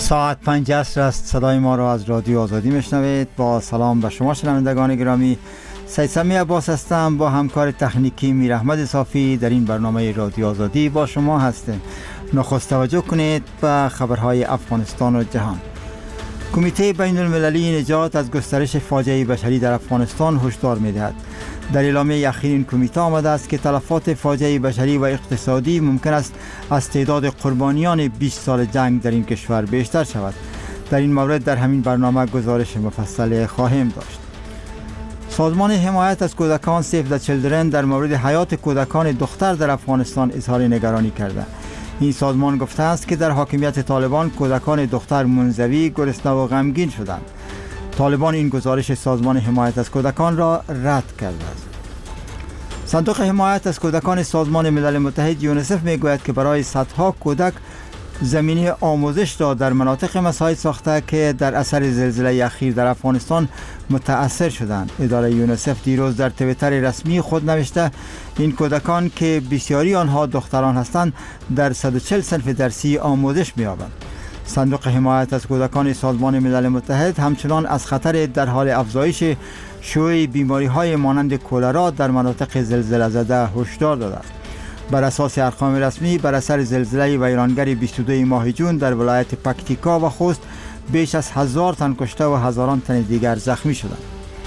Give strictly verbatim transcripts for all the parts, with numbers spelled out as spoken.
ساعت پنج عصر است. صدای ما را از رادیو آزادی میشنوید. با سلام به شما شنوندگان گرامی، سید سمی عباس هستم. با همکار تکنیکی میر احمد صافی در این برنامه رادیو آزادی با شما هستیم. نخست توجه کنید به خبرهای افغانستان و جهان. کمیته بین المللی نجات از گسترش فاجعه بشری در افغانستان هشدار می‌دهد. در اعلامیه اخیر این کمیته آمده است که تلفات فاجعه بشری و اقتصادی ممکن است از تعداد قربانیان بیست سال جنگ در این کشور بیشتر شود. در این مورد در همین برنامه گزارش مفصل خواهیم داشت. سازمان حمایت از کودکان سیو د چیلدرن در مورد حیات کودکان دختر در افغانستان اظهار نگرانی کرده. این سازمان گفته است که در حاکمیت طالبان کودکان دختر منزوی، گرسنه و غمگین شدند. طالبان این گزارش سازمان حمایت از کودکان را رد کرده است. صندوق حمایت از کودکان سازمان ملل متحد یونیسف میگوید که برای صدها کودک زمینه آموزش را در مناطق مساعد ساخته که در اثر زلزله اخیر در افغانستان متاثر شدند. اداره یونیسف دیروز در توییتر رسمی خود نوشته این کودکان که بسیاری آنها دختران هستند در صد و چهل صنف درسی آموزش می‌یابند. صندوق حمایت از کودکان سازمان ملل متحد همچنان از خطر در حال افزایش شیوع بیماری‌های مانند کولرا در مناطق زلزله زده هشدار داده است. بر اساس ارقام رسمی بر اثر زلزله ویرانگر بیست و دو ماه جون در ولایت پکتیکا و خوست بیش از هزار تن کشته و هزاران تن دیگر زخمی شدند.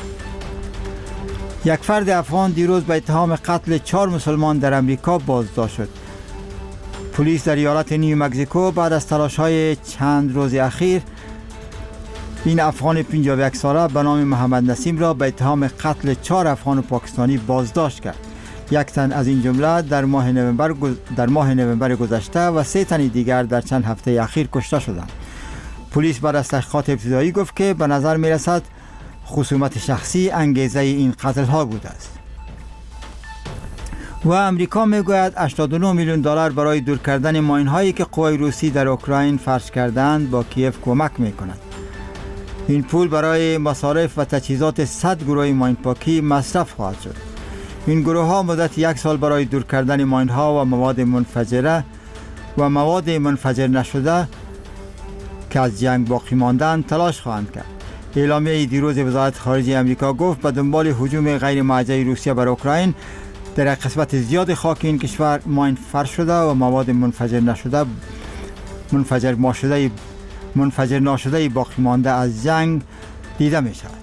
یک فرد افغان دیروز به اتهام قتل چهار مسلمان در امریکا بازداشت شد. پلیس در ایالت نیو مکزیکو بعد از تلاش‌های چند روز اخیر این افغان پنجاه و یک ساله به نام محمد نسیم را به اتهام قتل چهار افغان پاکستانی بازداشت کرد. یک تن از این جمله در ماه نوامبر در ماه نوامبر گذشته و سه تن دیگر در چند هفته اخیر کشته شدند. پلیس بعد از تحقیقات ابتدایی گفت که به نظر می رسد خصومت شخصی انگیزه این قتل ها بوده است. و امریکا می گوید هشتاد و نه میلیون دلار برای دور کردن ماین هایی که قوای روسی در اوکراین فرش کردند با کیف کمک می کند. این پول برای مصارف و تجهیزات صد گروه ماین پاکی مصرف خواهد شد. این گروه ها مدت یک سال برای دور کردن ماین ها و مواد منفجره و مواد منفجر نشده که از جنگ باقی ماندن تلاش خواهند کرد. اعلامیه دیروز وزارت خارجه امریکا گفت به دنبال هجوم غیر موجه روسیه بر اوکراین در قسمت زیاد خاک این کشور ماین فرش شده و مواد منفجر نشده منفجر نشده منفجر نشده باقی مانده از جنگ دیده می شود.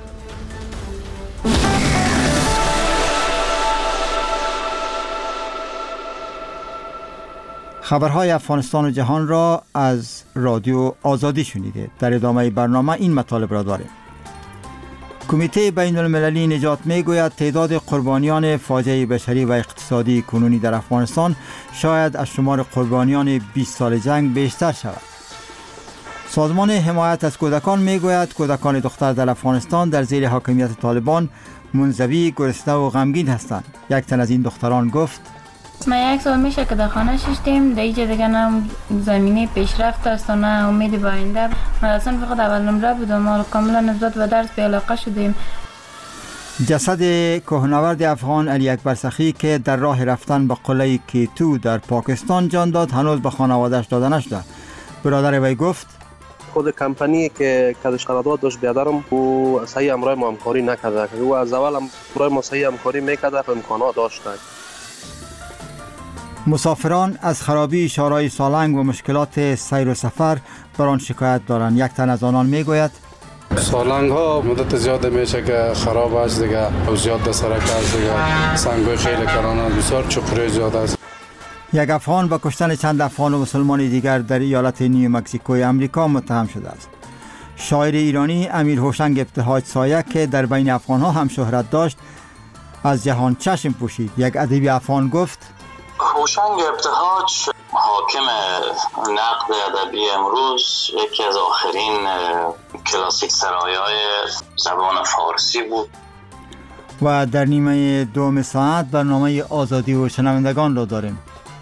خبرهای افغانستان و جهان را از رادیو آزادی شنیدید. در ادامه برنامه این مطالب را داریم. کمیته بین المللی نجات میگوید تعداد قربانیان فاجعه بشری و اقتصادی کنونی در افغانستان شاید از شمار قربانیان بیست سال جنگ بیشتر شود. سازمان حمایت از کودکان میگوید کودکان دختر در افغانستان در زیر حاکمیت طالبان منزوی، گرسنه و غمگین هستند. یک تن از این دختران گفت ما یک سال میشه که در خانه ششتیم، در اینجا دیگه نه زمینه پیشرفت است و نه امید به آینده. من اصلا فقط اول نمره بودم، حالا کاملا نسبت به درس بی علاقه شدیم. جسد کوهنورد افغان علی اکبر سخی که در راه رفتن به قلعه کیتو در پاکستان جان داد هنوز به خانواده‌اش داده نشده. برادر وی گفت خود کمپانی که کدش قرارداد داشت بیادرم او صحیح همراه ما همکاری نکرده که او از اول همراه ما صحیح همکاری میکرده و امکانات داشته. مسافران از خرابی شارای سالنگ و مشکلات سیر و سفر بر آن شکایت دارند. یک تن از آنان میگوید سالنگ ها مدت زیاد میشه که خراب است دیگه و زیاد در سرک است دیگه، سنگ خیلی کرانه بسیار چقره زیاد است. یک افغان با کشتن چند افغان و مسلمان دیگر در ایالت نیو مکزیکوی امریکا متهم شده است. شاعر ایرانی امیر هوشنگ ابتهاج سایه که در بین افغان ها هم شهرت داشت از جهان چشم پوشید. یک ادیب افغان گفت هوشنگ ابتهاج حاکم نقد ادبی امروز یکی از آخرین کلاسیک سرایای زبان فارسی بود. و در نیمه دوم ساعت برنامه آزادی و شنوندگان را داریم.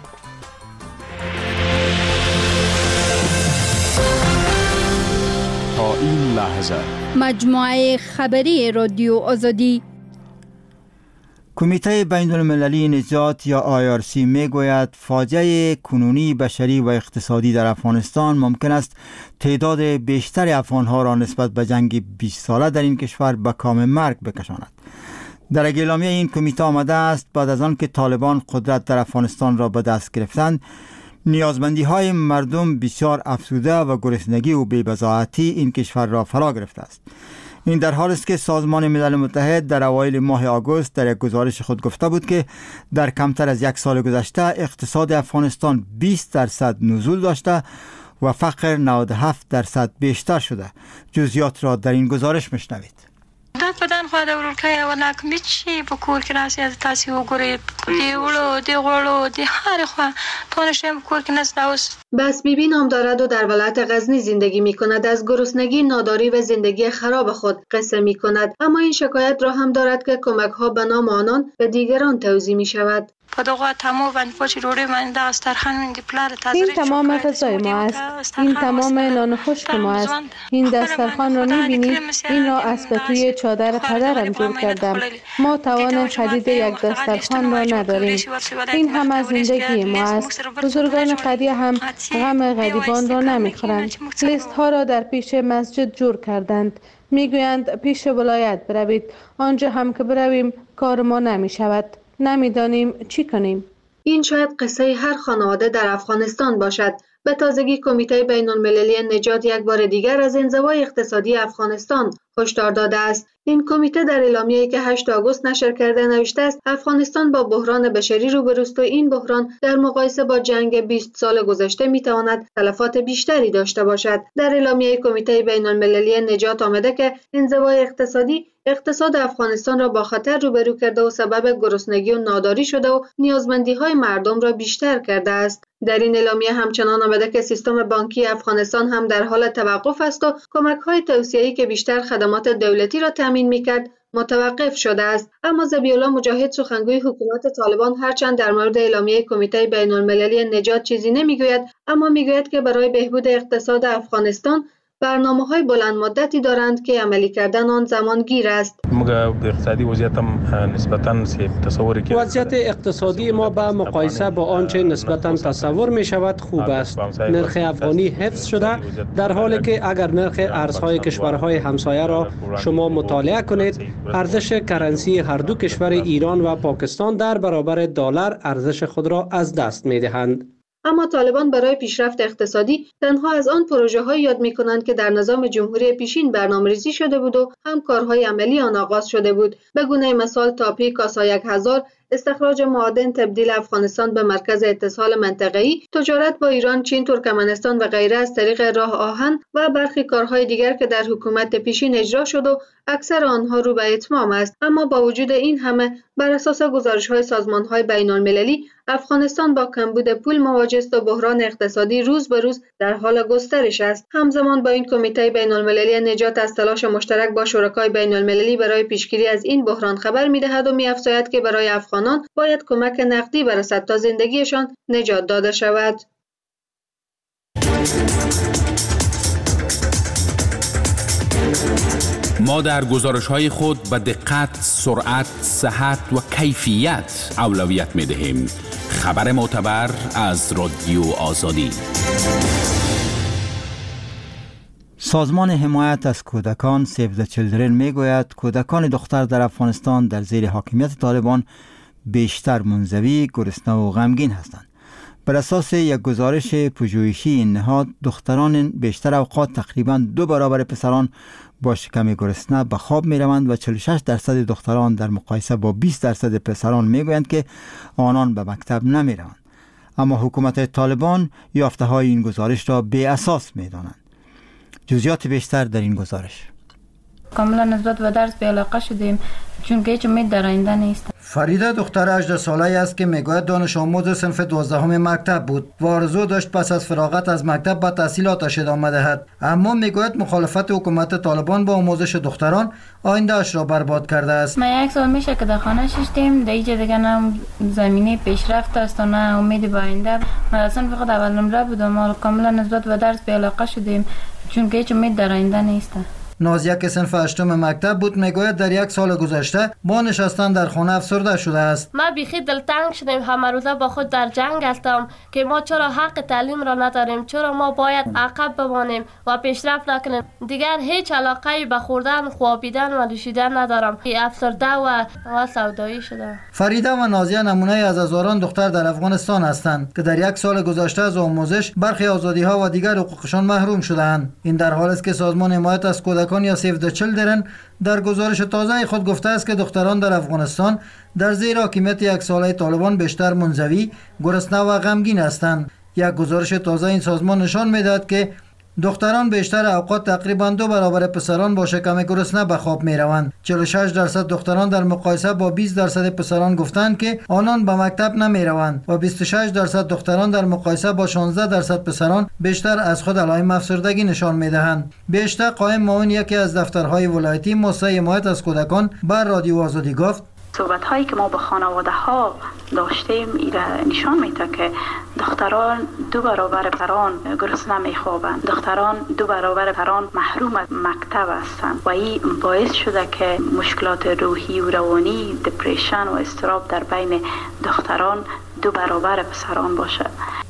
تا این لحظه مجموعه خبری رادیو آزادی. کمیته بین المللی نجات یا آی آر سی می گوید فاجعه کنونی بشری و اقتصادی در افغانستان ممکن است تعداد بیشتر افغانها را نسبت به جنگ بیست ساله در این کشور به کام مرگ بکشاند. در اعلامیه این کمیته آمده است بعد از آن که طالبان قدرت در افغانستان را به دست گرفتند، نیازمندی های مردم بسیار افزوده و گرسنگی و بی‌بضاعتی این کشور را فرا گرفته است. این در حالی است که سازمان ملل متحد در اوایل ماه آگوست در یک گزارش خود گفته بود که در کمتر از یک سال گذشته اقتصاد افغانستان بیست درصد نزول داشته و فقر نود و هفت درصد بیشتر شده. جزئیات را در این گزارش میشنوید. دا بدن خو د ورکه و ناکمی چی په کور کې راځي از تاسو وګورئ دی وړو دی غړو دی هر خو تو نشم کور کې نست اوس. بس بیبی نام دارد و در ولایت غزنی زندگی می کند. از گرسنگی، ناداری و زندگی خراب خود قصه می کند. اما این شکایت را هم دارد که کمک ها به نام آنان به دیگران توزیع می شود. این تمام غذای ما است. این تمام نان خشک ما است. این دسترخوان را می‌بینید. این را از توی چادر پدرم جور کردم. ما توان خرید یک دسترخوان را نداریم. این هم از زندگی ما است. بزرگان قریه هم غم غریبان را نمی‌خورند. لیست ها را در پیش مسجد جور کردند. میگویند پیش ولایت بروید. آنجا هم که برویم کار ما نمی‌شود. نمیدانیم چی کنیم. این شاید قصه هر خانواده در افغانستان باشد. به تازگی کمیته بین المللی نجات یک بار دیگر از انزوای اقتصادی افغانستان هشدار داده است. این کمیته در اعلامیه‌ای که هشتم آگوست نشر کرده نوشته است افغانستان با بحران بشری روبروست و این بحران در مقایسه با جنگ بیست سال گذشته میتواند تلفات بیشتری داشته باشد. در اعلامیه کمیته بین المللی نجات آمده که انزوای اقتصادی اقتصاد افغانستان را با خطر روبرو کرده و سبب گرسنگی و ناداری شده و نیازمندی‌های مردم را بیشتر کرده است. در این اعلامیه همچنان آمده که سیستم بانکی افغانستان هم در حال توقف است و کمک‌های توسعه‌ای که بیشتر خدمات دولتی را تامین می‌کرد متوقف شده است. اما ذبیح‌الله مجاهد سخنگوی حکومت طالبان هرچند در مورد اعلامیه کمیته بین المللی نجات چیزی نمیگوید، اما میگوید که برای بهبود اقتصاد افغانستان برنامه‌های بلند مدتی دارند که عملی کردن آن زمانگیر است. اقتصادی وضعیت هم نسبتاً تصوری که وضعیت اقتصادی ما با مقایسه با آنچه نسبتاً تصور می شود خوب است. نرخ افغانی حفظ شده در حالی که اگر نرخ ارزهای کشورهای همسایه را شما مطالعه کنید، ارزش کرنسی هر دو کشور ایران و پاکستان در برابر دلار ارزش خود را از دست می دهند. اما طالبان برای پیشرفت اقتصادی تنها از آن پروژه های یاد می کنند که در نظام جمهوری پیشین برنامه‌ریزی شده بود و هم کارهای عملی آن آغاز شده بود. به گونه مثال تاپی کاسا یک هزار، استخراج معادن، تبدیل افغانستان به مرکز اتصال منطقه‌ای، تجارت با ایران، چین، ترکمنستان و غیره از طریق راه آهن و برخی کارهای دیگر که در حکومت پیشین اجرا شد و اکثر آنها رو به اتمام است. اما با وجود این همه بر اساس گزارش‌های سازمان‌های بین‌المللی افغانستان با کمبود پول مواجه است و بحران اقتصادی روز به روز در حال گسترش است. همزمان با این کمیته بین‌المللی نجات از تلاش مشترک با شرکای بین‌المللی برای پیشگیری از این بحران خبر می‌دهد و می‌افزاید که برای افغانان باید کمک نقدی برسد تا زندگیشان نجات داده شود. ما در گزارش‌های خود به دقت، سرعت، صحت و کیفیت اولویت می‌دهیم. خبر معتبر از رادیو آزادی. سازمان حمایت از کودکان سیو د چیلدرن میگوید کودکان دختر در افغانستان در زیر حاکمیت طالبان بیشتر منزوی، گرسنه و غمگین هستند. بر اساس یک گزارش پژوهشی این نهاد، دختران بیشتر اوقات تقریباً دو برابر پسران با شکم گرسنه به خواب می روند و چهل و شش درصد دختران در مقایسه با بیست درصد پسران می گویند که آنان به مکتب نمی روند. اما حکومت طالبان یافته های این گزارش را بی اساس می دانند. جزئیات بیشتر در این گزارش. کاملا نسبت به درس بی علاقه شدیم چون که هیچ امید در آینده نیست. فریده دختر هجده ساله است که میگوید دانش آموز صنف دوازدهم مکتب بود و آرزو داشت پس از فراغت از مکتب به تحصیلاتش ادامه دهد، اما میگوید مخالفت حکومت طالبان با آموزش دختران آینده‌اش را برباد کرده است. ما یک سال میشه که در خانه ششتیم، در اینجا دیگه نه زمینه پیشرفت است و نه امید به آینده. ما اصلا فقط اول نمره بودم، حالا کاملا نسبت به درس بی علاقه شدیم چون که هیچ امید در آینده نیست. نازیه که صنف هشتم مکتب بود میگوید در یک سال گذشته با نشستن در خانه افسرده شده است. ما بیخی دلتنگ شدیم، همه روزه با خود در جنگ هستم که ما چرا حق تعلیم را نداریم، چرا ما باید عقب بمانیم و پیشرفت نکنیم. دیگر هیچ علاقه به خوردن، خوابیدن و نوشیدن ندارم. افسرده و و سودایی شده. فریده و نازیه نمونه از هزاران دختر در افغانستان هستند که در یک سال گذشته از آموزش برخی آزادی ها و دیگر حقوقشان محروم شدند. این در حالی است که سازمان حمایت از کودکان یا سیو د چیلدرن در گزارش تازه خود گفته است که دختران در افغانستان در زیر حاکمیت یک ساله طالبان بیشتر منزوی، گرسنه و غمگین هستند. یک گزارش تازه این سازمان نشان می‌دهد که دختران بیشتر اوقات تقریبا دو برابر پسران با شکم گرسنه به خواب می روند. چهل و شش درصد دختران در مقایسه با بیست درصد پسران گفتند که آنان به مکتب نمی روند و بیست و شش درصد دختران در مقایسه با شانزده درصد پسران بیشتر از خود علائم افسردگی نشان می دهند. بیشتر قائم معاون یکی از دفترهای ولایتی مؤسسه حمایت از کودکان بر رادیو آزادی گفت: صحبت هایی که ما با خانواده ها داشتیم ایره نشان میده که دختران دو برابر پران گرسنه میخوابند، دختران دو برابر پران محروم از مکتب هستند و این باعث شده که مشکلات روحی و روانی، دپریشن و اضطراب در بین دختران دو برابر پسران باشه.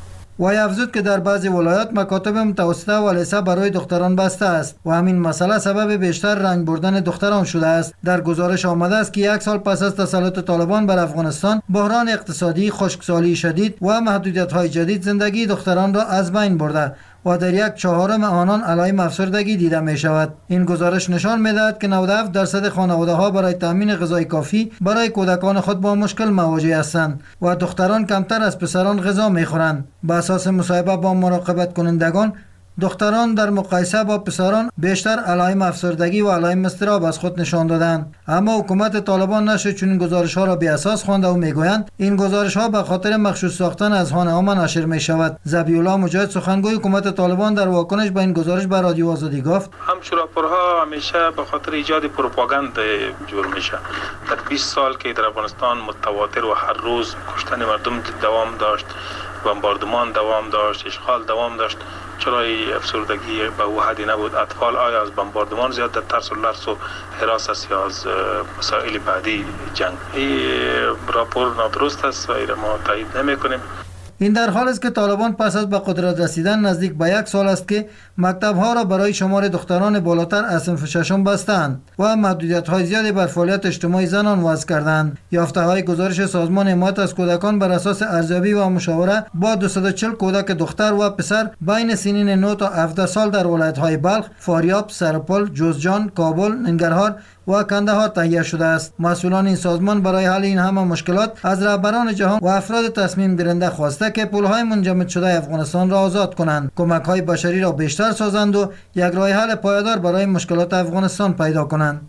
وی افزود که در بعضی ولایات مکاتب متوسطه و لیسه برای دختران بسته است و همین مسئله سبب بیشتر رنج بردن دختران شده است. در گزارش آمده است که یک سال پس از تسلط طالبان بر افغانستان، بحران اقتصادی، خشکسالی شدید و محدودیت‌های جدید زندگی دختران را از بین برده و در یک چهارم آنان علائم افسردگی دیده می شود. این گزارش نشان می دهد که نود و هفت درصد خانواده ها برای تامین غذای کافی برای کودکان خود با مشکل مواجه هستند و دختران کمتر از پسران غذا می خورند. به اساس مصاحبه با مراقبت کنندگان، دختران در مقایسه با پسران بیشتر علائم افسردگی و علائم اضطراب از خود نشان دادند. اما حکومت طالبان نشر چنین گزارش ها را بی اساس خوانده و میگویند این گزارش ها به خاطر مخصوص ساختن اذهان عامه نشر می شود. ذبیح الله مجاهد سخنگوی حکومت طالبان در واکنش به این گزارش به رادیو آزادی گفت: همچون راپورها همیشه به خاطر ایجاد پروپاگاند جور میشه. در بیست سال که در افغانستان متواتر و هر روز کشتن مردم دوام داشت، بمباردمان دوام داشت، اشغال دوام داشت، چرا افسردگی به او حدی نبود؟ اطفال آیا از بمباردمان زیاد در ترس و لرز و حراس یا از مسائل بعدی جنگ؟ این راپور نادرست است و این ما تایید نمی کنیم. این در حال است که طالبان پس از به قدرت رسیدن نزدیک به یک سال است که مکتب‌ها را برای شمار دختران بالاتر از صنف ششم بستند و محدودیت‌های زیادی بر فعالیت اجتماعی زنان وضع کردند. یافته‌های گزارش سازمان حمایت از کودکان بر اساس ارزیابی و مشاوره با دویست و چهل کودک دختر و پسر بین سنین نه تا هفده سال در ولایت‌های بلخ، فاریاب، سرپل، جوزجان، کابل، ننگرهار و کندهار تهیه شده است. مسئولان این سازمان برای حل این همه مشکلات از رهبران جهان و افراد تصمیم گیرنده خواسته که پل‌های منجمد شده افغانستان را آزاد کنند، کمک‌های بشری را بیشتر سازند و یک راه حل پایدار برای مشکلات افغانستان پیدا کنند.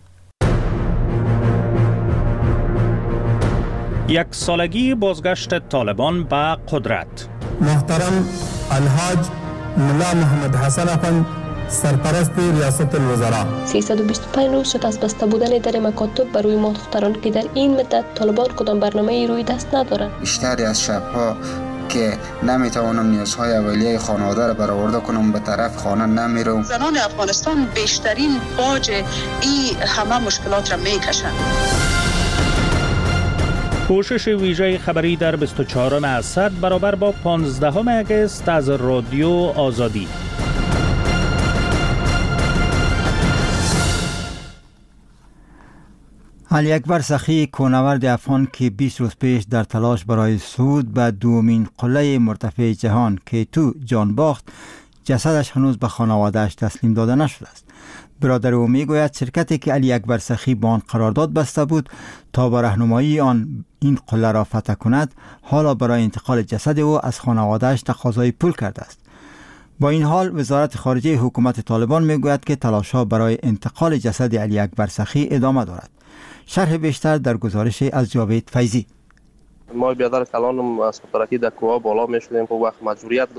یک سالگی بازگشت طالبان به قدرت. محترم الحاج ملا محمد حسن افند، سرپرست ریاست الوزراء، سیصد و بیست و پنج روز شد از بسته بودن در مکاتب برای ما دختران که در این مدت طالبان کدام برنامه روی دست ندارند. بیشتری از شبها که نمیتوانم نیازهای اولیه خانواده را برآورده کنم به طرف خانه نمیرم. زنان افغانستان بیشترین باج این همه مشکلات را میکشند. کوشش ویژه خبری در بیست و چهارم اسد برابر با پانزدهم اگست از رادیو آزادی. علی اکبر سخی، کوهنورد افغان که بیست روز پیش در تلاش برای صعود به دومین قله مرتفع جهان که تو جان باخت، جسدش هنوز به خانواده‌اش تسلیم داده نشده است. برادر او میگوید شرکتی که علی اکبر سخی با آن قرارداد بسته بود تا با راهنمایی آن این قله را فتح کند، حالا برای انتقال جسد او از خانواده‌اش تقاضای پول کرده است. با این حال وزارت خارجه حکومت طالبان میگوید که تلاش‌ها برای انتقال جسد علی اکبر سخی ادامه دارد. شرح بیشتر در گزارش از جاوید فیضی. ما بیادر کلانم از خطرکی در کوه بالا می شدیم، خب وقت مجبوریت بود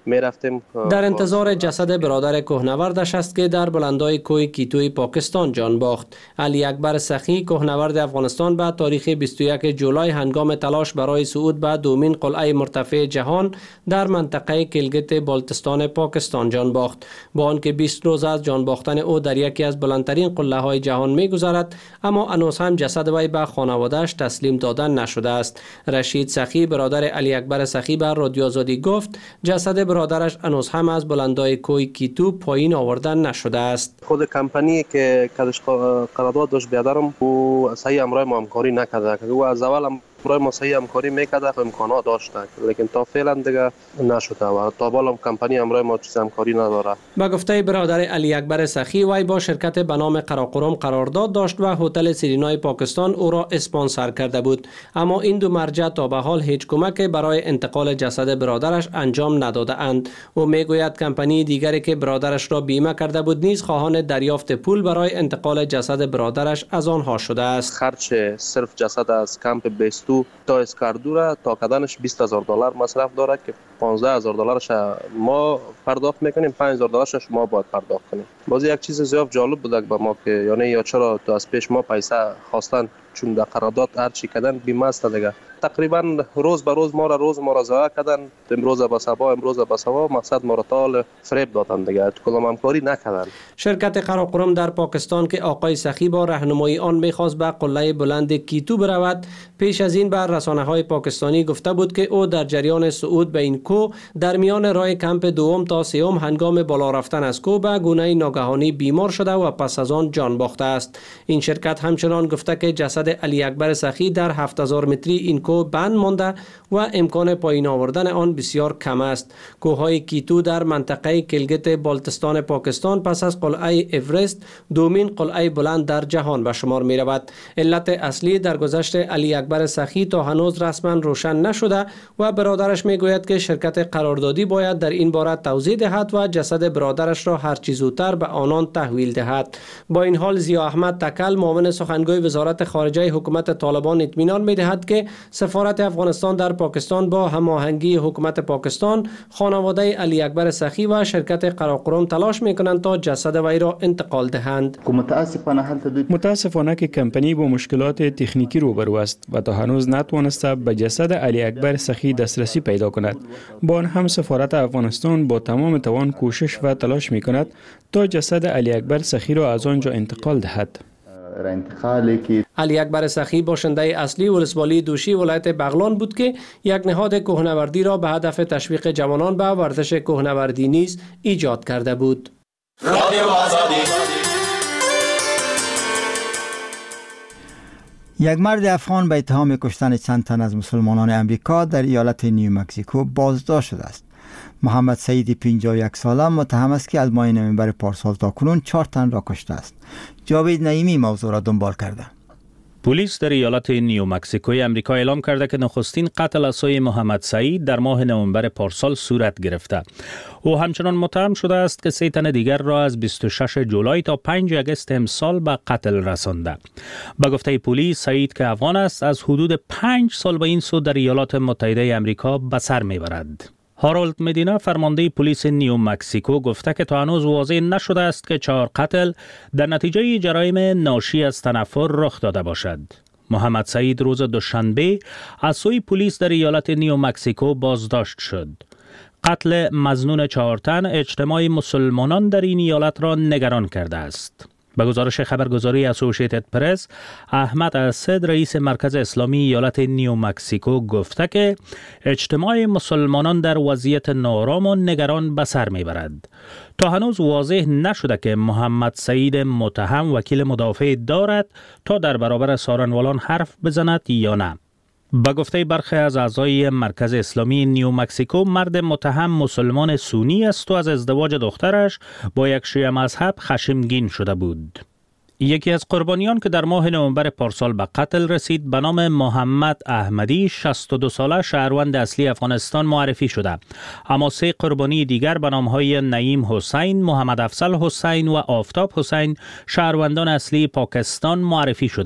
می رفتیم. در انتظار جسد برادر کوهنوردش است که در بلندای کوه کیتوی پاکستان جان باخت. علی اکبر سخی کوهنورد افغانستان به تاریخ بیست و یک جولای هنگام تلاش برای صعود به دومین قلعه مرتفع جهان در منطقه کلگت بالتستان پاکستان جان باخت. با آنکه بیست روز از جان باختن او در یکی از بلندترین قله های جهان می گذرد، اما هنوز هم جسد وی به خانواده‌اش تسلیم دادن نشده است. رشید سخی برادر علی اکبر سخی به رادیو آزادی گفت جسد برادرش هنوز هم از بلندای کوه کیتو پایین آوردن نشده است. خود کمپانی که کدش قرارداد داشت بیادرم او صحیح امرای ما همکاری نکرده که او از اول هم برای ما صحیح همکاری میکرده، امکانات داشته، لیکن تا فعلا دیگه نشده و تا بالا کمپانی امرای ما چیز همکاری نداره. با گفته برادر علی اکبر سخی، وی با شرکت به نام قراقرم قرارداد داشت و هتل سیرینای پاکستان او را اسپانسر کرده بود، اما این دو مرجع تا به حال هیچ کمک برای انتقال جسد برادرش انجام نداده اند. او میگوید کمپانی دیگری که برادرش را بیمه کرده بود نیز خواهان دریافت پول برای انتقال جسد برادرش از آنها شده است. خرچ صرف جسد از کمپ بیستو تا اسکاردو را تا کدنش بیست هزار دلار مصرف داره که پانزده هزار دلارش ما پرداخت میکنیم، پنج هزار دلارش شما باید پرداخت کنیم. باز یک چیز زیاد جالب بود به ما که یعنی یا چرا تو از پیش ما پیسه خواستن، چون در قرارداد هر چی کردن بیمه است دیگه. تقریبا روز به روز ما را روز ما را ضایع کردن، امروز به صبا امروز به صبا مقصد ما را تال فریب دادن دیگه، کدام همکاری نکردن. شرکت قراقرم در پاکستان که آقای سخی با راهنمایی آن می‌خواست به قله بلند کیتو برود، پیش از این بر رسانه‌های پاکستانی گفته بود که او در جریان صعود به این کوه در میان راه کمپ دوم تا سوم هنگام بالا رفتن از کوه به گونه ناگهانی بیمار شده و پس از آن جان باخته است. این شرکت همچنان گفته که جسد علی اکبر سخی در هفت هزار متری این کوه بند مانده و امکان پایین آوردن آن بسیار کم است. کوههای کیتو در منطقه کلگت بالتستان پاکستان پس از قلعه اورست دومین قلعه بلند در جهان به شمار می رود. علت اصلی در گذشت علی اکبر سخی تا هنوز رسما روشن نشده و برادرش می گوید که شرکت قراردادی باید در این باره توضیح دهد و جسد برادرش را هر چه زودتر به آنان تحویل دهد. با این حال ضیا احمد تکل معاون سخنگوی وزارت خارجه حکومت طالبان اطمینان می دهد که سفارت افغانستان در پاکستان با هماهنگی حکومت پاکستان، خانواده علی اکبر سخی و شرکت قراقرم تلاش میکنند تا جسد وی را انتقال دهند. متاسفانه که کمپانی با مشکلات تکنیکی روبرو است و تا هنوز نتوانسته به جسد علی اکبر سخی دسترسی پیدا کند. با آن هم سفارت افغانستان با تمام توان کوشش و تلاش میکند تا جسد علی اکبر سخی را از آنجا انتقال دهد. علی اکبر سخی باشنده اصلی ولسوالی دوشی ولایت بغلان بود که یک نهاد کوهنوردی را به هدف تشویق جوانان به ورزش کوهنوردی نیز ایجاد کرده بود. یک مرد افغان به اتهام کشتن چند تن از مسلمانان امریکا در ایالت نیو مکزیکو بازداشت شده است. محمد سعید پنجاه و یک ساله متهم است که از ماه نوامبر پارسال تا کنون چهار تن را کشته است. جاوید نعیمی موضوع را دنبال کرده. پلیس در ایالت نیو مکزیکوی امریکا اعلام کرده که نخستین قتل از سوی محمد سعید در ماه نوامبر پارسال صورت گرفته. او همچنان متهم شده است که سه تن دیگر را از بیست و شش جولای تا پنج آگوست امسال به قتل رسانده. با گفته پلیس، سعید که افغان است از حدود پنج سال به این سو در ایالات متحده امریکا به سر میبرد. هارولد مدینا فرمانده پلیس نیو مکزیکو گفته که تا هنوز واضح نشده است که چهار قتل در نتیجه جرایم ناشی از تنفر رخ داده باشد. محمد سعید روز دوشنبه از سوی پلیس در ایالت نیو مکزیکو بازداشت شد. قتل مظنون چهار تن اجتماع مسلمانان در این ایالت را نگران کرده است. به گزارش خبرگزاری اسوسییتد پرس، احمد اسد رئیس مرکز اسلامی ایالت نیو مکزیکو گفته که اجتماع مسلمانان در وضعیت نارام و نگران به سر میبرد. تا هنوز واضح نشده که محمد سعید متهم وکیل مدافع دارد تا در برابر سارنوالان حرف بزند یا نه. با گفته برخی از اعضای مرکز اسلامی نیو مکزیکو، مرد متهم مسلمان سنی است و از ازدواج دخترش با یک شیعه مذهب خشمگین شده بود. یکی از قربانیان که در ماه نوامبر پارسال به قتل رسید به نام محمد احمدی، شصت و دو ساله شهروند اصلی افغانستان معرفی شده، اما سه قربانی دیگر به نامهای نعیم حسین، محمد افضل حسین و آفتاب حسین شهروندان اصلی پاکستان معرفی شدند.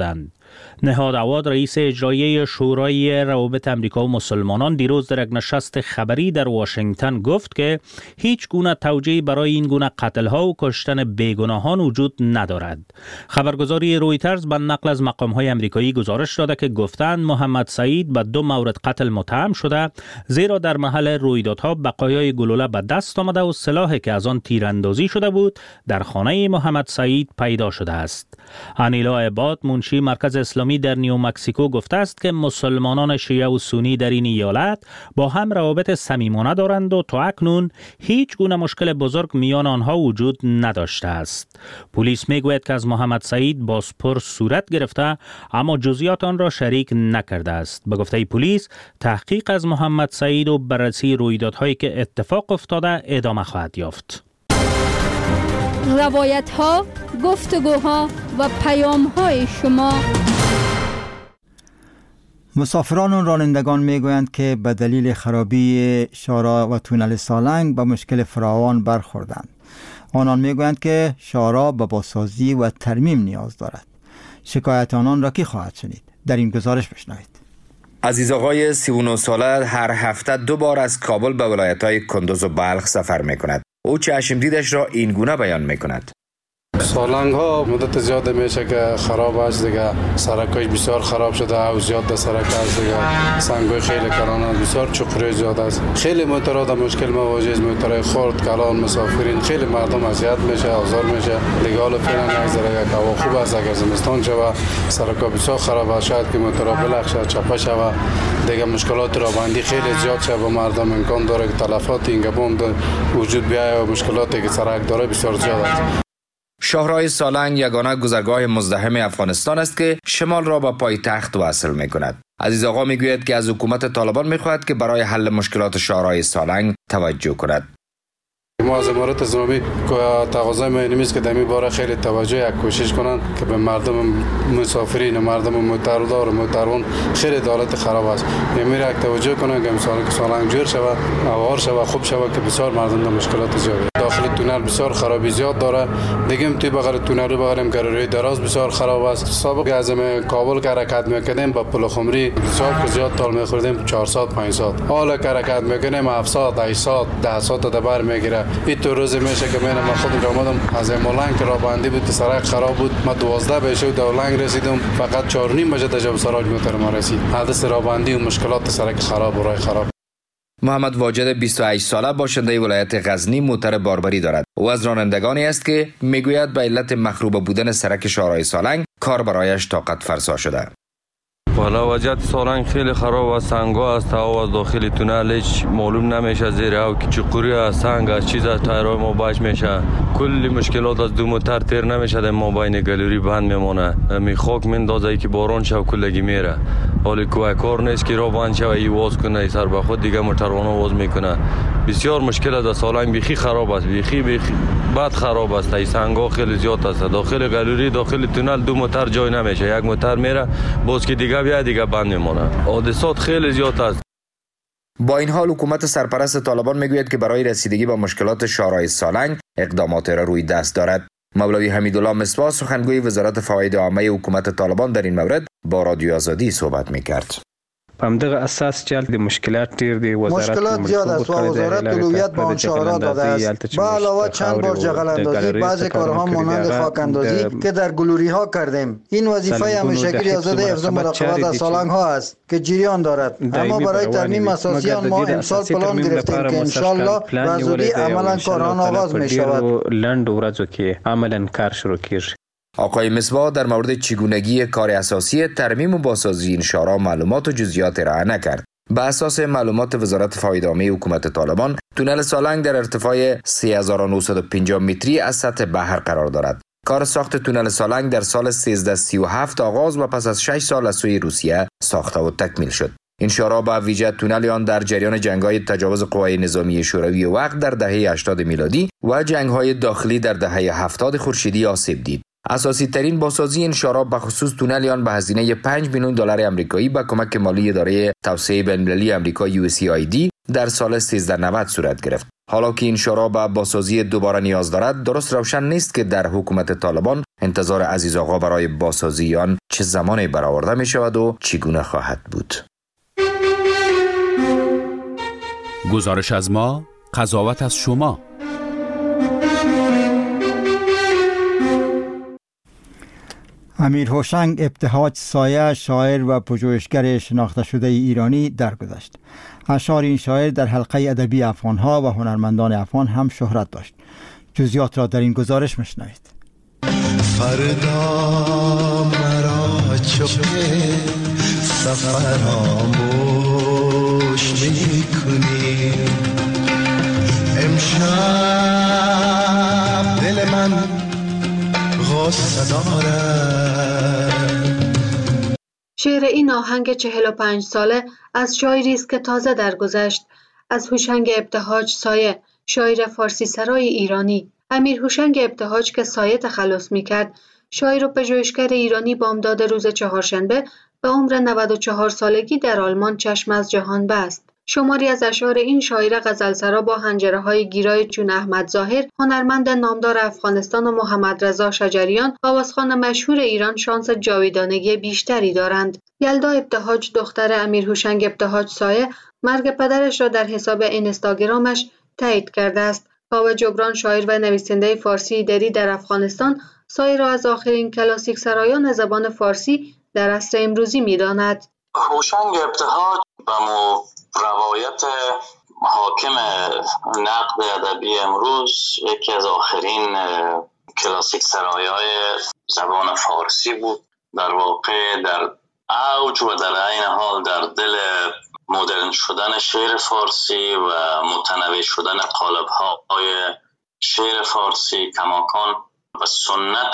نهاد عواد رئیس اجرایی شورای روابط امریکا و مسلمانان دیروز در یک نشست خبری در واشنگتن گفت که هیچ گونه توجیهی برای این گونه قتل‌ها و کشتن بیگناهان وجود ندارد. خبرگزاری رویترز به نقل از مقام‌های امریکایی گزارش داده که گفتند محمد سعید به دو مورد قتل متهم شده، زیرا در محل رویدادها بقایای گلوله به دست آمده و سلاحی که از آن تیراندازی شده بود در خانه محمد سعید پیدا شده است. انیلا عباد، منشی مرکز اسلامی در نیو مکسیکو، گفته است که مسلمانان شیعه و سنی در این ایالت با هم روابط صمیمانه دارند و تا اکنون هیچ گونه مشکل بزرگ میان آنها وجود نداشته است. پلیس میگوید که از محمد سعید بازپرس صورت گرفته اما جزئیات آن را شریک نکرده است. به گفته پلیس تحقیق از محمد سعید و بررسی رویدادهایی که اتفاق افتاده ادامه خواهد یافت. روایت ها، گفتگوها و پیام های شما. مسافران و رانندگان میگویند که به دلیل خرابی شارع و تونل سالنگ به مشکل فراوان برخوردند. آنان میگویند که شارع به بازسازی و ترمیم نیاز دارد. شکایت آنان را کی خواهد شنید؟ در این گزارش بشنوید. عزیز آقای سی و نه ساله هر هفته دو بار از کابل به ولایت‌های کندوز و بلخ سفر می‌کند. او چشم دیدش را این گونه بیان می‌کند. سالنگ ها مدت زیاد میشه که خراب است دیگه، سرکش بسیار خراب شده او زیاد در سرک است دیگه، سنگای خیلی کرانه بسیار چقره زیاد است، خیلی موتورها در مشکل مواجه است، موتورهای خرد کلان مسافرین خیلی مردم اذیت میشه آزار میشه دیگه. حالا فعلا نگذره که هوا خوب است، اگر زمستان شود سرکا بسیار خراب است، شاید که موتورها بلخشه چپه شود دیگه، مشکلات رانندگی خیلی زیاد شده و مردم امکان داره که تلفات این گبون وجود بیاید و مشکلاتی که سرک داره بسیار زیاد است. شاهراه سالنگ یگانه گذرگاه مزدحم افغانستان است که شمال را به پایتخت وصل می کند. عزیز آقا می گوید که از حکومت طالبان می خواهد که برای حل مشکلات شاهراه سالنگ توجه کند. ما از امارات اسلامی تقاضای ما این است که در این باره خیلی توجه یک کوشش کنند که به مردم مسافرین و مردم موتردار و موترون خیلی حالت خراب است، میره یک توجه کنند که مثلا که سالنگ جور شود اوار شود خوب شود که بسیار مردم در مشکلات زیاد داخل تونل بسیار خرابی زیاد داره دیگه. توی بغل تونل رو بغلیم که روی دراز بسیار خراب است. سابق از کابل که حرکت میکردیم با پل خمری بسیار زیاد تال میخوردیم چهارصد پانصد، حالا که حرکت میکنیم هفتصد هشتصد ده صد تا دبر میگیره. این تو روز میشه که من ما خود آمدم از مولنگ که راه بندی بود سرک خراب بود، ما دوازده بشه و مولنگ رسیدم فقط چهار و نیم بجه تا سراج موتر ما رسید. حادثه راه بندی و مشکلات سرک خراب و راه خراب. محمد واجد بیست و هشت ساله باشنده ولایت غزنی موتر باربری دارد. او از رانندگانی است که میگوید به علت مخروب بودن سرک شاهراه سالنگ کار برایش طاقت فرسا شده. والا وضعیت سالنگ خیلی خراب است، سنگا است، هوا از داخل تونل هیچ معلوم نمیشه زیر او که چقوری است، سنگ است، چیز از تایرای ما باش میشه، کلی مشکلات از دو موتر تیر نمیشه، در ما بین گلوری بند میمونه، می خاک میندازه که باران شو کلگی میره. حالی کوه کار نیست که راه بند شو ای واز کنه سر به خود دیگه موتروان واز میکنه. بسیار مشکل از سالنگ بیخی خراب است، بیخی بیخی بد خراب است. ای سنگا خیلی زیاد است، داخل گلوری داخل تونل دو موتر جای نمیشه، یک موتر میره باز که دیگه بیا دیگه بند میمونه. حادثات خیلی زیاد است. با این حال حکومت سرپرست طالبان میگوید که برای رسیدگی به مشکلات شاهراه سالنگ اقدامات را روی دست دارد. مولوی حمیدالله مصباح سخنگوی وزارت فواید عامه حکومت طالبان در این مورد با رادیو آزادی صحبت میکرد. پامدغه اساس چې د مشکلات ډیر دی وزارت مشکلات زیاد است و وزارت اولویت به آن شاهراه داده است. به علاوه چند بار جغل اندازی بعضی کارها مانند خاک اندازی که در گلوری ها کردیم. این وظیفه همیشگی ریاست حفظ مراقبت از سالنگ ها است که جریان دارد. اما برای ترمیم اساسی آن ما امسال پلان گرفتیم که ان شاء الله به زودی عملا کارها آغاز می شود. لند ورځو کې عملا کار شروع کیږي. آقای مصباح در مورد چگونگی کار اساسی ترمیم و بازسازی این شاهراه معلومات و جزئیات ارائه نکرد. به اساس معلومات وزارت فواید عامه حکومت طالبان، تونل سالنگ در ارتفاع سه هزار و نهصد و پنجاه متری از سطح بحر قرار دارد. کار ساخت تونل سالنگ در سال سیزده سی و هفت آغاز و پس از شش سال از سوی روسیه ساخته و تکمیل شد. این شاهراه با ویژه تونل آن در جریان جنگ‌های تجاوز قوای نظامی شوروی وقت در دهه هشتاد میلادی و جنگ‌های داخلی در دهه هفتاد خورشیدی آسیب دید. اساسی ترین بازسازی این شاهراه به خصوص تونل آن به هزینه پنج میلیون دلار آمریکایی با کمک مالی اداره توسعه بین‌المللی آمریکا یو اس ای آی دی در سال سیزده نود صورت گرفت. حالا که این شاهراه به بازسازی دوباره نیاز دارد، درست روشن نیست که در حکومت طالبان انتظار عزیز آقا برای بازسازی آن چه چه زمانی برآورده می شود و چگونه خواهد بود؟ گزارش از ما، قضاوت از شما. امیر هوشنگ ابتهاج سایه، شاعر و پژوهشگر شناخته شده ایرانی درگذشت. اشعار این شاعر در حلقه ادبی افغان‌ها و هنرمندان افغان هم شهرت داشت. جزئیات را در این گزارش میشنوید. فردا مرا چوبه سفراموش میکنی، امشب دل من غصه دارد. شعر این آهنگ چهل و پنج ساله از شاعری است که تازه درگذشت، از هوشنگ ابتهاج سایه، شاعر فارسی سرای ایرانی. امیر هوشنگ ابتهاج که سایه تخلص می‌کرد، شاعر و پژوهشگر ایرانی بامداد روز چهارشنبه به عمر نود و چهار سالگی در آلمان چشم از جهان بست. شماری از اشعار این شاعر غزلسرا با حنجره‌های گیرای چون احمد ظاهر، هنرمند نامدار افغانستان، و محمد رضا شجریان، آوازخوان مشهور ایران، شانس جاویدانگی بیشتری دارند. یلدا ابتهاج، دختر امیر هوشنگ ابتهاج سایه، مرگ پدرش را در حساب اینستاگرامش تایید کرده است. کاوه جبران، شاعر و نویسنده فارسی دری در افغانستان، سایه را از آخرین کلاسیک سرایان زبان فارسی در عصر امروزی می‌داند. هوشنگ ابتهاج به روایت حاکم نقد ادبی امروز یکی از آخرین کلاسیک سرایای زبان فارسی بود. در واقع در اوج و در عین حال در دل مدرن شدن شعر فارسی و متنوع شدن قالب‌های شعر فارسی کماکان و سنت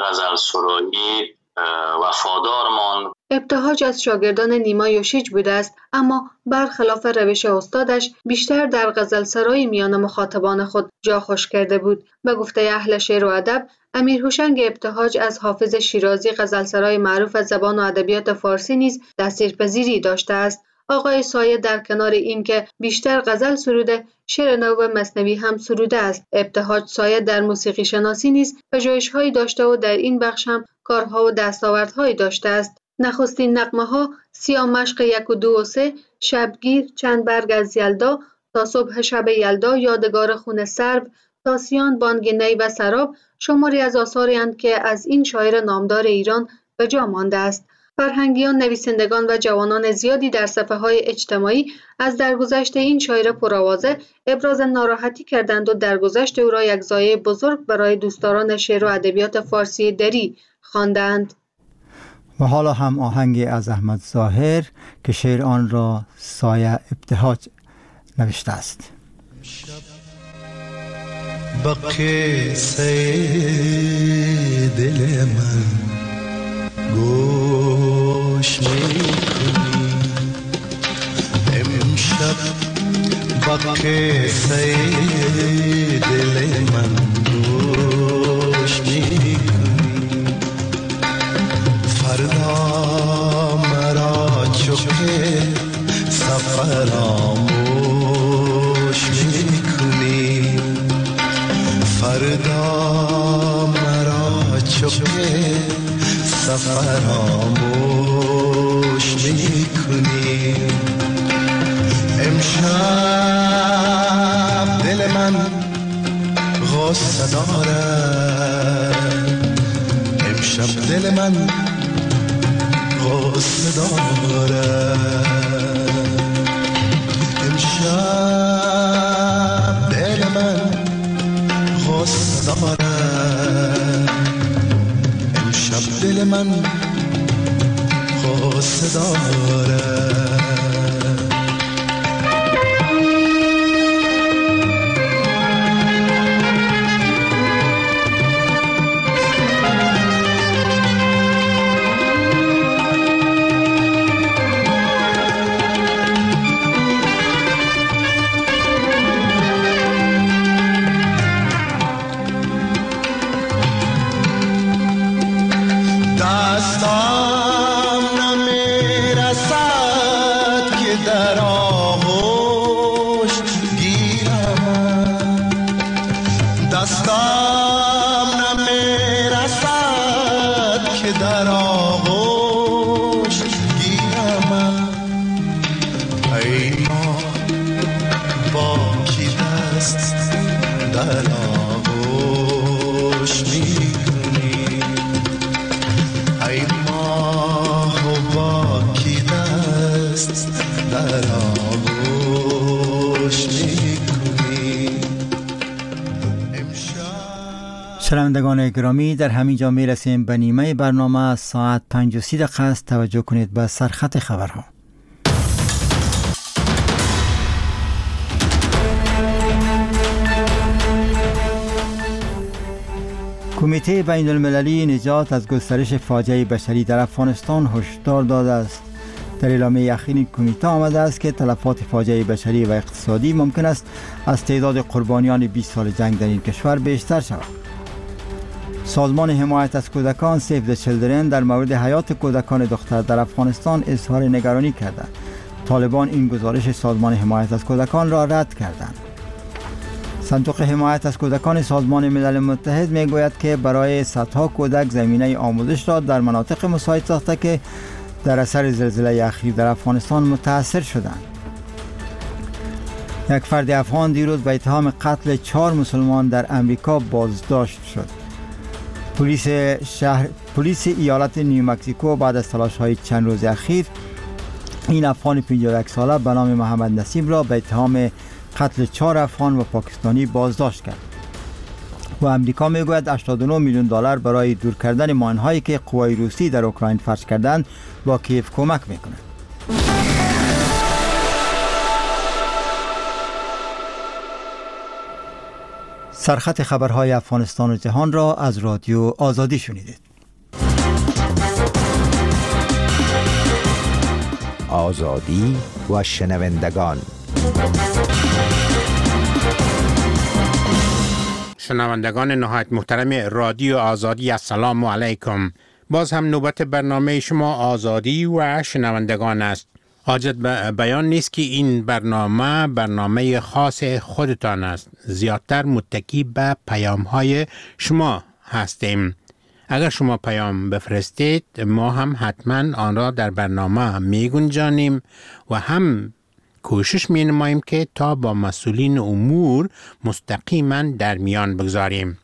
غزلسرایی وفادار ماند. ابتهاج از شاگردان نیما یوشیج بوده است، اما برخلاف روش استادش بیشتر در غزلسرای میان مخاطبان خود جا خوش کرده بود. به گفته اهل شعر و ادب، امیر هوشنگ ابتهاج از حافظ شیرازی، غزلسرای معروف از زبان و ادبیات فارسی نیز تاثیرپذیری داشته است. آقای سایه در کنار این که بیشتر غزل سروده، شعر نو و مثنوی هم سروده است. ابتهاج سایه در موسیقی شناسی نیز پژوهش‌هایی داشته و در این بخش هم کارها و دستاوردهایی داشته است. نخستین نغمه ها سیاه مشق یک و دو و سه، شبگیر، چند برگ از یلدا، تا صبح شب یلدا، یادگار خون سرو، تاسیان، بانگ نی و سراب شماری از آثاری اند که از این شاعر نامدار ایران به جا مانده است. فرهنگیان، نویسندگان و جوانان زیادی در صفحه‌های اجتماعی از درگذشت این شاعر پرآوازه ابراز ناراحتی کردند و درگذشت او را یک ضایعه بزرگ برای دوستداران شعر و ادبیات فارسی دری خواندند. و حالا هم آهنگ از احمد ظاهر که شعر آن را سایه ابتهاج نوشته است. با قصه دل من گوش میکنی، امشب با قصه دل من گوش میکنی، فردا مرا چوبه سفراموش میکنی، فردا مرا چوبه سفراموش میکنی، امشب دل من غصه دارد، امشب دل من غصه دارد، امشب دل من غصه دارد، امشب دل من غصه دارد. دستم نمیرسد که در آغوش در آغوش میکنی ای ماه و باکی دست در آغوش میکنی. شنوندگان گرامی، در همین جا می رسیم به نیمه برنامه. ساعت پنج و سی دقیقه است. توجه کنید به سرخط خبرها. کمیته بین المللی نجات از گسترش فاجعه بشری در افغانستان هشدار داده است. در اعلامیه اخیر این کمیته آمده است که تلفات فاجعه بشری و اقتصادی ممکن است از تعداد قربانیان بیست سال جنگ در این کشور بیشتر شود. سازمان حمایت از کودکان سیو د چیلدرن در مورد حیات کودکان دختر در افغانستان اظهار نگرانی کرده. طالبان این گزارش سازمان حمایت از کودکان را رد کردند. صندوق حمایت از کودکان سازمان ملل متحد می گوید که برای صدها کودک زمینه آموزش را در مناطق مساعد ساخته که در اثر زلزله اخیر در افغانستان متاثر شدند. یک فرد افغان دیروز به اتهام قتل چهار مسلمان در امریکا بازداشت شد. پلیس شهر پلیس ایالت نیومکزیکو بعد از تلاش‌های چند روز اخیر این افغان پنجاه و یک ساله به نام محمد نسیم را به اتهام قتل چهار افغان و پاکستانی بازداشت کرد. و امریکا میگوید هشتاد و نه میلیون دلار برای دور کردن ماین‌هایی که قوای روسی در اوکراین فرش کردند با کیف کمک میکند. سرخط خبرهای افغانستان و جهان را از رادیو آزادی شنیدید. آزادی و شنوندگان. شنوندگان نهایت محترم رادیو آزادی، السلام علیکم. باز هم نوبت برنامه شما آزادی و شنوندگان است. حاجت به بیان نیست که این برنامه برنامه خاص خودتان است. زیادتر متکی به پیام های شما هستیم. اگر شما پیام بفرستید ما هم حتما آن را در برنامه می گنجانیم و هم کوشش می نماییم که تا با مسئولین امور مستقیما در میان بگذاریم.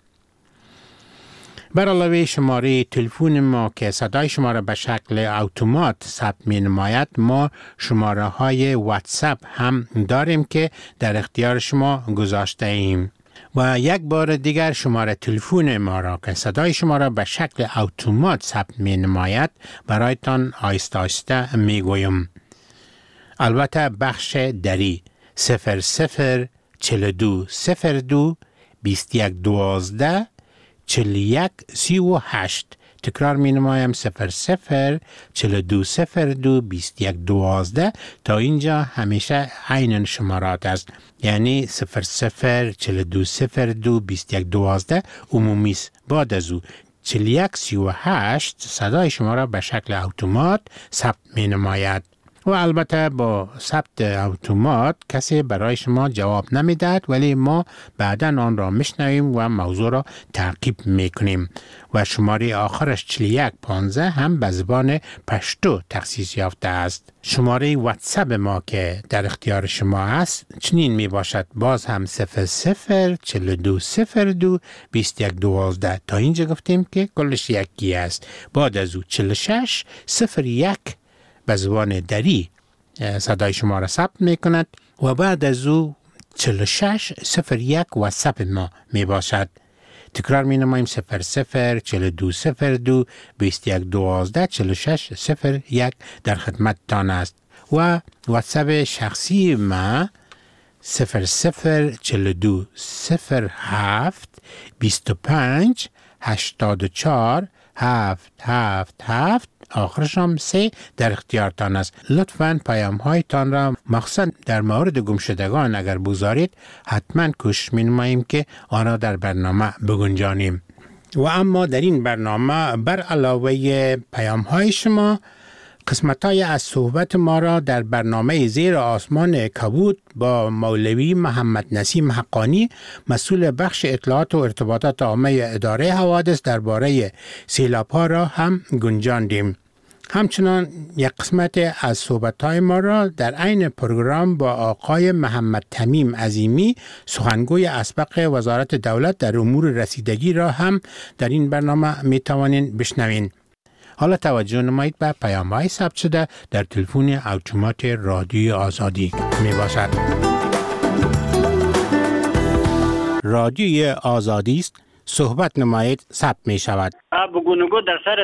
بر علاوه شماره تلفن ما که صدای شما را به شکل اتومات ثبت می نماید، ما شماره های واتساپ هم داریم که در اختیار شما گذاشته ایم. و یک بار دیگر شماره تلفن ما را که صدای شما را به شکل اتومات ثبت می نماید برایتان آهسته آهسته می گویم. البته بخش دری صفر صفر چل دو صفر دو بیست یک دوازده چل یک سی و هشت. تکرار می نمایم صفر صفر چل دو صفر دو بیست یک دوازده. تا اینجا همیشه عین شمارات است، یعنی صفر صفر چل دو صفر دو بیست یک دوازده عمومی است. بعد از او چل یک سی و هشت صدای شما را به شکل اتومات ثبت می نماید. و البته با ثبت اتومات کسی برای شما جواب نمیدهد، ولی ما بعداً آن را میشنویم و موضوع را تعقیب میکنیم. و شماره آخرش چل یک پانزده هم به زبان پشتو تخصیص یافته است. شماره واتساپ ما که در اختیار شما است چنین می باشد، باز هم صفر صفر چل دو صفر دو بیست یک دوازده. تا اینجا گفتیم که کلش یکی است. بعد از او چل و شش صفر یک به زبان دری صدای شما را ثبت می کند و بعد از او چل و شش صفر یک واتساپ ما می باشد. تکرار می نماییم صفر صفر چل دو صفر دو بیست یک دوازده چل و شش صفر یک در خدمت تان است. و واتساپ شخصی ما صفر صفر چل دو صفر هفت بیست و پنج هشتاد و چهار هفت هفت هفت آخرش هم سه در اختیارتان است. لطفاً پیام هایتان را مخصوصاً در مورد گمشدگان اگر بگذارید حتما کوشش می‌نماییم که آن را در برنامه بگنجانیم. و اما در این برنامه بر علاوه پیام های شما قسمت‌های از صحبت ما را در برنامه زیر آسمان کبود با مولوی محمد نسیم حقانی مسئول بخش اطلاعات و ارتباطات عامه اداره حوادث درباره سیلاب‌ها را هم گنجاندیم. همچنان یک قسمت از صحبت‌های ما را در عین پروگرام با آقای محمد تمیم عظیمی سخنگوی اسبق وزارت دولت در امور رسیدگی را هم در این برنامه می توانین بشنوین. حالا توجه نمایید به پیام‌های ثبت شده در تلفن اتومات رادیو آزادی می باشد. رادیو آزادی است، صحبت نمایید ثبت می شود. بگونگو در سر